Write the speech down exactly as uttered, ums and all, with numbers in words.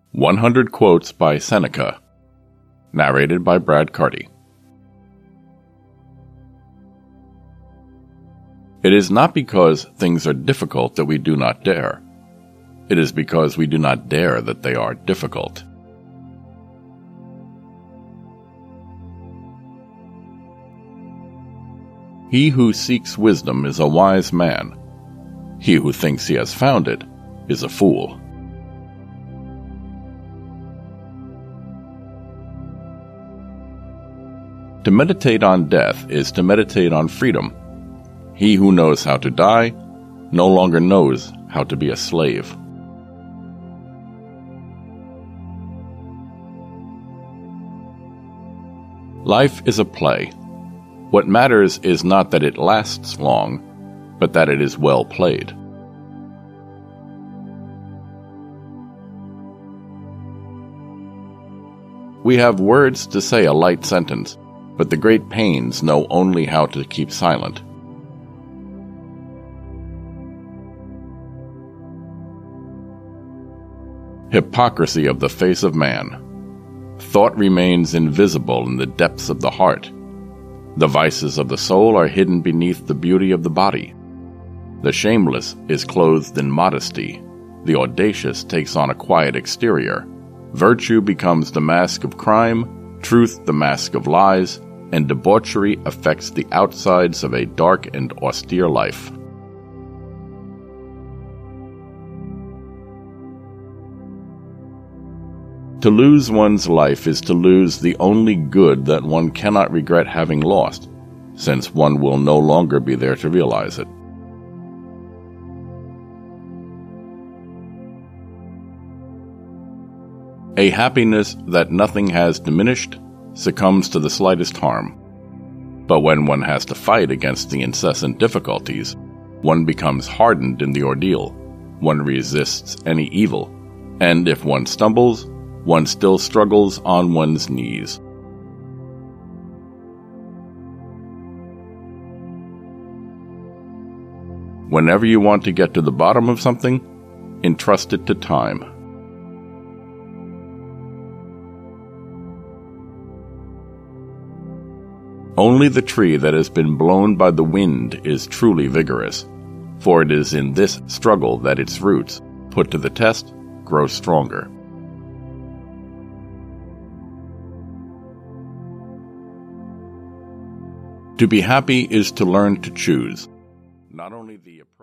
one hundred Quotes by Seneca. Narrated by Brad Carty. It is not because things are difficult that we do not dare. It is because we do not dare that they are difficult. He who seeks wisdom is a wise man. He who thinks he has found it is a fool. To meditate on death is to meditate on freedom. He who knows how to die no longer knows how to be a slave. Life is a play. What matters is not that it lasts long, but that it is well played. We have words to say a light sentence, but the great pains know only how to keep silent. Hypocrisy of the face of man. Thought remains invisible in the depths of the heart. The vices of the soul are hidden beneath the beauty of the body. The shameless is clothed in modesty. The audacious takes on a quiet exterior. Virtue becomes the mask of crime, truth the mask of lies, and debauchery affects the outsides of a dark and austere life. To lose one's life is to lose the only good that one cannot regret having lost, since one will no longer be there to realize it. A happiness that nothing has diminished succumbs to the slightest harm. But when one has to fight against the incessant difficulties, one becomes hardened in the ordeal. One resists any evil, and if one stumbles, one still struggles on one's knees. Whenever you want to get to the bottom of something, entrust it to time. Only the tree that has been blown by the wind is truly vigorous, for it is in this struggle that its roots, put to the test, grow stronger. To be happy is to learn to choose, not only the